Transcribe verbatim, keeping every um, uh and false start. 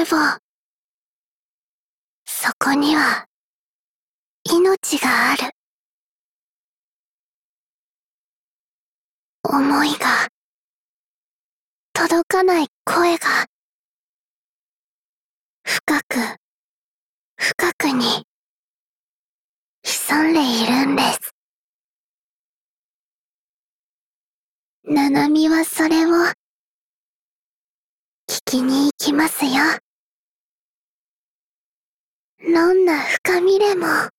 母。そこには、命がある。思いが、届かない声が、深く、深くに、潜んでいるんです。ナナミはそれを、聞きに行きますよ。どんな深みでも、